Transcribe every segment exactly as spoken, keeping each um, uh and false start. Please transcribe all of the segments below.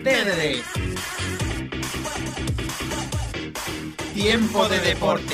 T D D. Tiempo de deporte.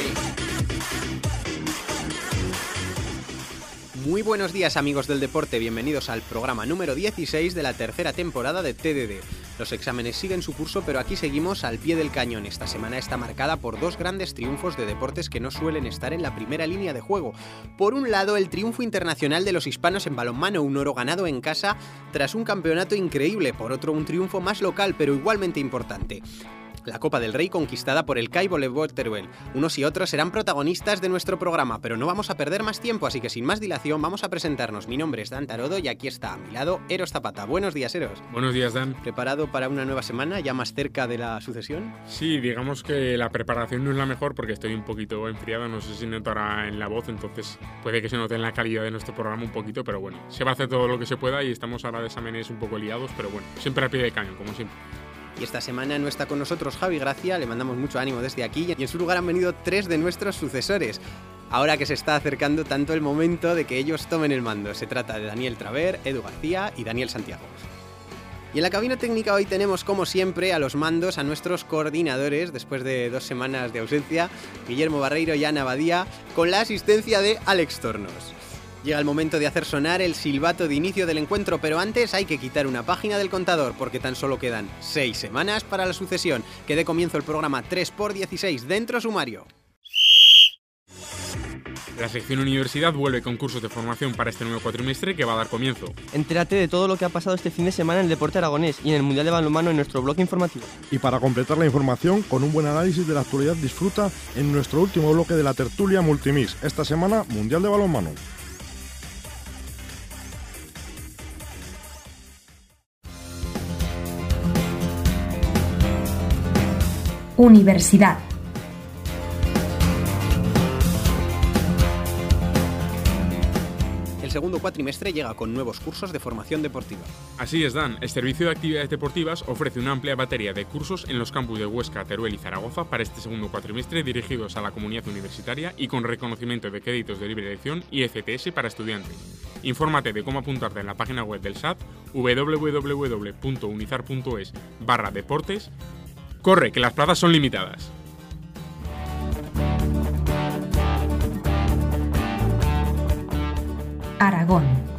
Muy buenos días, amigos del deporte, bienvenidos al programa número dieciséis de la tercera temporada de T D D. Los exámenes siguen su curso, pero aquí seguimos al pie del cañón. Esta semana está marcada por dos grandes triunfos de deportes que no suelen estar en la primera línea de juego. Por un lado, el triunfo internacional de los hispanos en balonmano, un oro ganado en casa tras un campeonato increíble. Por otro, un triunfo más local, pero igualmente importante: la Copa del Rey conquistada por el C A I Voleibol Teruel. Unos y otros serán protagonistas de nuestro programa, pero no vamos a perder más tiempo, así que sin más dilación vamos a presentarnos. Mi nombre es Dan Tarodo y aquí está a mi lado Eros Zapata. Buenos días, Eros. Buenos días, Dan. ¿Preparado para una nueva semana, ya más cerca de la sucesión? Sí, digamos que la preparación no es la mejor porque estoy un poquito enfriado, no sé si notará en la voz, entonces puede que se note en la calidad de nuestro programa un poquito, pero bueno, se va a hacer todo lo que se pueda y estamos ahora de exámenes un poco liados, pero bueno, siempre al pie de cañón, como siempre. Y esta semana no está con nosotros Javi Gracia, le mandamos mucho ánimo desde aquí, y en su lugar han venido tres de nuestros sucesores, ahora que se está acercando tanto el momento de que ellos tomen el mando. Se trata de Daniel Traver, Edu García y Daniel Santiago. Y en la cabina técnica hoy tenemos, como siempre, a los mandos a nuestros coordinadores, después de dos semanas de ausencia, Guillermo Barreiro y Ana Badía, con la asistencia de Alex Tornos. Llega el momento de hacer sonar el silbato de inicio del encuentro, pero antes hay que quitar una página del contador, porque tan solo quedan seis semanas para la sucesión. Que dé comienzo el programa tres por dieciséis, dentro sumario. La sección Universidad vuelve con cursos de formación para este nuevo cuatrimestre que va a dar comienzo. Entérate de todo lo que ha pasado este fin de semana en el deporte aragonés y en el Mundial de Balonmano en nuestro bloque informativo. Y para completar la información, con un buen análisis de la actualidad, disfruta en nuestro último bloque de la tertulia Multimix. Esta semana, Mundial de Balonmano. Universidad. El segundo cuatrimestre llega con nuevos cursos de formación deportiva. Así es, Dan. El Servicio de Actividades Deportivas ofrece una amplia batería de cursos en los campus de Huesca, Teruel y Zaragoza para este segundo cuatrimestre, dirigidos a la comunidad universitaria y con reconocimiento de créditos de libre elección y E C T S para estudiantes. Infórmate de cómo apuntarte en la página web del S A T, w w w punto unizar punto es barra deportes. ¡Corre, que las plazas son limitadas! Aragón.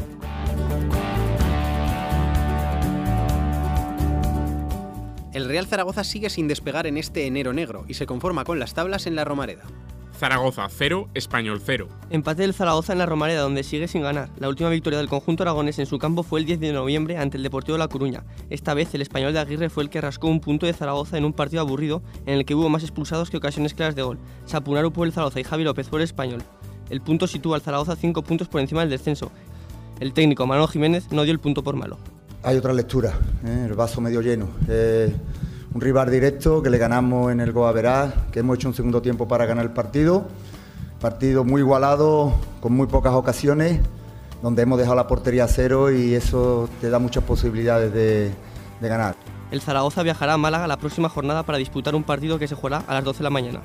El Real Zaragoza sigue sin despegar en este enero negro y se conforma con las tablas en la Romareda. Zaragoza cero, Español cero. Empate del Zaragoza en la Romareda, donde sigue sin ganar. La última victoria del conjunto aragonés en su campo fue el diez de noviembre ante el Deportivo La Coruña. Esta vez el Español de Aguirre fue el que rascó un punto de Zaragoza en un partido aburrido en el que hubo más expulsados que ocasiones claras de gol. Sapunaru por el Zaragoza y Javi López por el Español. El punto sitúa al Zaragoza cinco puntos por encima del descenso. El técnico Manolo Jiménez no dio el punto por malo. Hay otra lectura, ¿eh? El vaso medio lleno. Eh... Un rival directo que le ganamos en el Goaverá, que hemos hecho un segundo tiempo para ganar el partido. Partido muy igualado, con muy pocas ocasiones, donde hemos dejado la portería a cero y eso te da muchas posibilidades de, de ganar. El Zaragoza viajará a Málaga la próxima jornada para disputar un partido que se jugará a las doce de la mañana.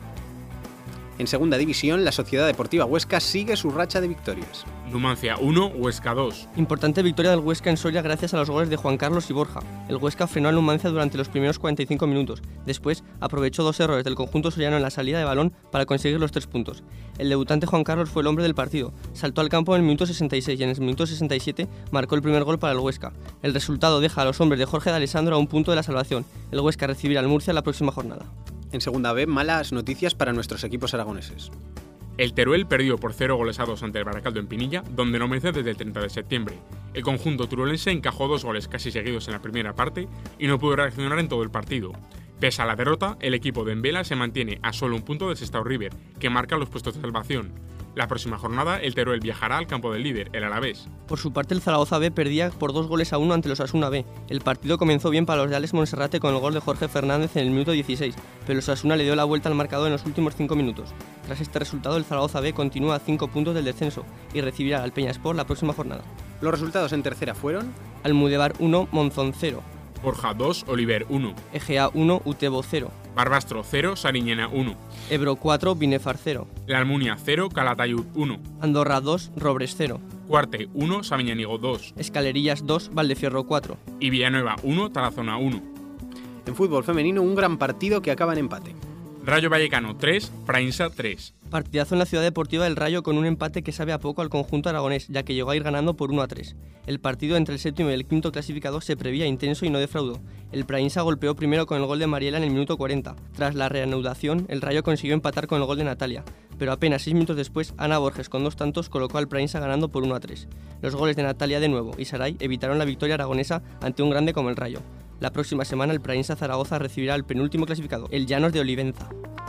En segunda división, la Sociedad Deportiva Huesca sigue su racha de victorias. Numancia uno, Huesca dos. Importante victoria del Huesca en Soria gracias a los goles de Juan Carlos y Borja. El Huesca frenó al Numancia durante los primeros cuarenta y cinco minutos. Después aprovechó dos errores del conjunto soriano en la salida de balón para conseguir los tres puntos. El debutante Juan Carlos fue el hombre del partido. Saltó al campo en el minuto sesenta y seis y en el minuto sesenta y siete marcó el primer gol para el Huesca. El resultado deja a los hombres de Jorge de Alessandro a un punto de la salvación. El Huesca recibirá al Murcia la próxima jornada. En segunda B, malas noticias para nuestros equipos aragoneses. El Teruel perdió por cero goles a dos ante el Baracaldo en Pinilla, donde no merece desde el treinta de septiembre. El conjunto turolense encajó dos goles casi seguidos en la primera parte y no pudo reaccionar en todo el partido. Pese a la derrota, el equipo de Embela se mantiene a solo un punto del Sestao River, que marca los puestos de salvación. La próxima jornada, el Teruel viajará al campo del líder, el Alavés. Por su parte, el Zaragoza B perdía por dos goles a uno ante los Osasuna B. El partido comenzó bien para los de Alex Monserrate con el gol de Jorge Fernández en el minuto dieciséis, pero el Osasuna le dio la vuelta al marcador en los últimos cinco minutos. Tras este resultado, el Zaragoza B continúa a cinco puntos del descenso y recibirá al Peñaspor la próxima jornada. Los resultados en tercera fueron: Almudevar uno, Monzón cero. Borja dos, Oliver uno. Egea uno, Utebo cero. Barbastro cero, Sariñena uno. Ebro cuatro, Binefar cero. La Almunia cero, Calatayud uno. Andorra dos, Robres cero. Cuarte uno, Sabiñánigo dos. Escalerillas dos, Valdefierro cuatro. Y Villanueva uno, Tarazona uno. En fútbol femenino, un gran partido que acaba en empate. Rayo Vallecano tres, Prainsa tres. Partidazo en la Ciudad Deportiva del Rayo con un empate que sabe a poco al conjunto aragonés, ya que llegó a ir ganando por uno a tres. El partido entre el séptimo y el quinto clasificado se preveía intenso y no defraudó. El Prainsa golpeó primero con el gol de Mariela en el minuto cuarenta. Tras la reanudación, el Rayo consiguió empatar con el gol de Natalia, pero apenas seis minutos después, Ana Borges con dos tantos colocó al Prainsa ganando por uno a tres. Los goles de Natalia de nuevo y Saray evitaron la victoria aragonesa ante un grande como el Rayo. La próxima semana el Prainsa Zaragoza recibirá al penúltimo clasificado, el Llanos de Olivenza.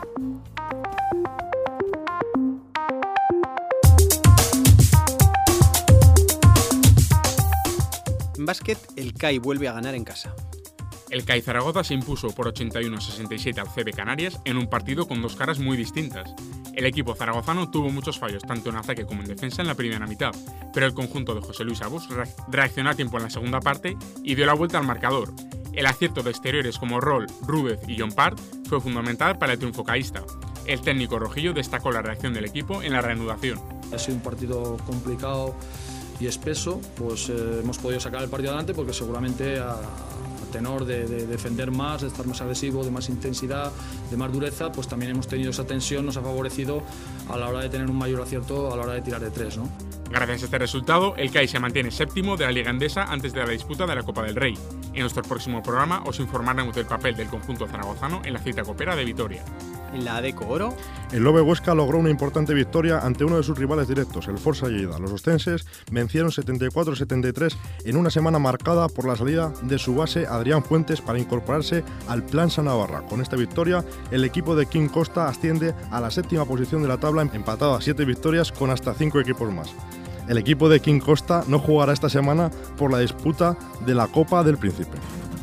En básquet, el C A I vuelve a ganar en casa. El C A I Zaragoza se impuso por ochenta y uno a sesenta y siete al C B Canarias en un partido con dos caras muy distintas. El equipo zaragozano tuvo muchos fallos, tanto en ataque como en defensa en la primera mitad, pero el conjunto de José Luis Abus reaccionó a tiempo en la segunda parte y dio la vuelta al marcador. El acierto de exteriores como Roll, Rúdez y John Part fue fundamental para el triunfo caísta. El técnico rojillo destacó la reacción del equipo en la reanudación. Ha sido un partido complicado y espeso, pues eh, hemos podido sacar el partido adelante porque seguramente a, a tenor de, de defender más, de estar más agresivo, de más intensidad, de más dureza, pues también hemos tenido esa tensión, nos ha favorecido a la hora de tener un mayor acierto a la hora de tirar de tres, ¿no? Gracias a este resultado, el C A I se mantiene séptimo de la Liga Endesa antes de la disputa de la Copa del Rey. En nuestro próximo programa os informaremos del papel del conjunto zaragozano en la cita copera de Vitoria. En la ADECO Oro, el Lobe Huesca logró una importante victoria ante uno de sus rivales directos, el Forza Lleida. Los ostenses vencieron setenta y cuatro a setenta y tres en una semana marcada por la salida de su base Adrián Fuentes para incorporarse al Plan San Navarra. Con esta victoria, el equipo de King Costa asciende a la séptima posición de la tabla, empatado a siete victorias con hasta cinco equipos más. El equipo de King Costa no jugará esta semana por la disputa de la Copa del Príncipe.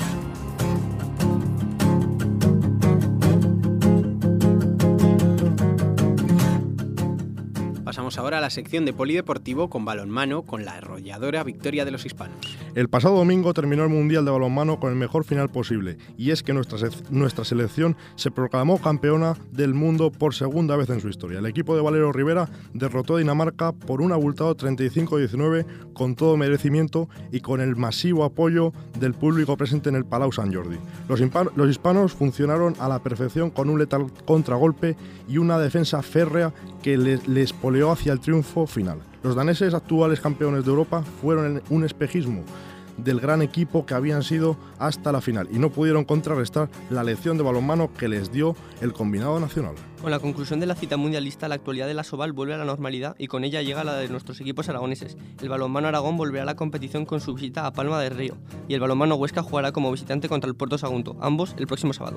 pasamos ahora a la sección de polideportivo con balonmano, con la arrolladora victoria de los hispanos. El pasado domingo terminó el Mundial de Balonmano con el mejor final posible, y es que nuestra, nuestra selección se proclamó campeona del mundo por segunda vez en su historia. El equipo de Valero Rivera derrotó a Dinamarca por un abultado treinta y cinco a diecinueve con todo merecimiento y con el masivo apoyo del público presente en el Palau Sant Jordi. Los, hispano, los hispanos funcionaron a la perfección con un letal contragolpe y una defensa férrea que les, les poleó hacia el triunfo final. Los daneses, actuales campeones de Europa, fueron un espejismo del gran equipo que habían sido hasta la final y no pudieron contrarrestar la lección de balonmano que les dio el combinado nacional. Con la conclusión de la cita mundialista, la actualidad de la Soval vuelve a la normalidad y con ella llega la de nuestros equipos aragoneses. El balonmano Aragón volverá a la competición con su visita a Palma del Río y el balonmano Huesca jugará como visitante contra el Puerto Sagunto, ambos el próximo sábado.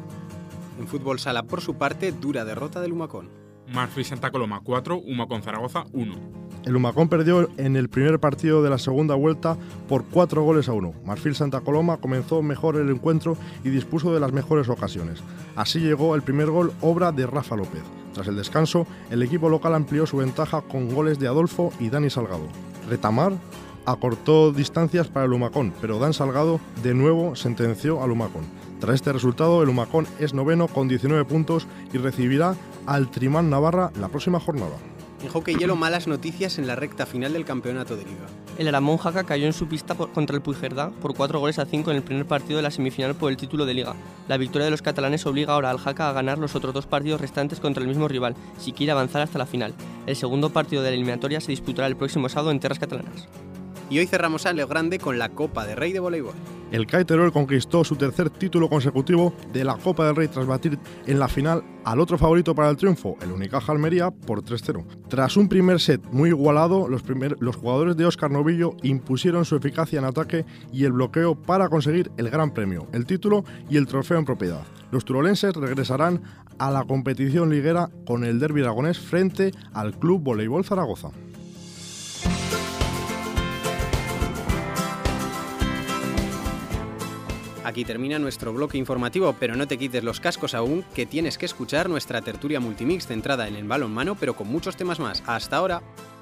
En fútbol sala, por su parte, dura derrota del Humacón. Marfil Santa Coloma cuatro, Humacón Zaragoza uno. El Humacón perdió en el primer partido de la segunda vuelta por cuatro goles a uno. Marfil Santa Coloma comenzó mejor el encuentro y dispuso de las mejores ocasiones. Así llegó el primer gol, obra de Rafa López. Tras el descanso, el equipo local amplió su ventaja con goles de Adolfo y Dani Salgado. Retamar acortó distancias para el Humacón, pero Dan Salgado de nuevo sentenció al Humacón. Tras este resultado, el Humacón es noveno con diecinueve puntos y recibirá al Trimán Navarra la próxima jornada. En hockey hielo, malas noticias en la recta final del campeonato de Liga. El Aramón Jaca cayó en su pista por, contra el Puigcerdá por cuatro goles a cinco en el primer partido de la semifinal por el título de Liga. La victoria de los catalanes obliga ahora al Jaca a ganar los otros dos partidos restantes contra el mismo rival, si quiere avanzar hasta la final. El segundo partido de la eliminatoria se disputará el próximo sábado en tierras catalanas. Y hoy cerramos a Leo Grande con la Copa de Rey de voleibol. El C A I Teruel conquistó su tercer título consecutivo de la Copa del Rey tras batir en la final al otro favorito para el triunfo, el Unicaja Almería, por tres cero. Tras un primer set muy igualado, los, primer, los jugadores de Óscar Novillo impusieron su eficacia en ataque y el bloqueo para conseguir el gran premio, el título y el trofeo en propiedad. Los turolenses regresarán a la competición liguera con el derbi aragonés frente al Club Voleibol Zaragoza. Aquí termina nuestro bloque informativo, pero no te quites los cascos aún, que tienes que escuchar nuestra tertulia multimix centrada en el balonmano, pero con muchos temas más. ¡Hasta ahora!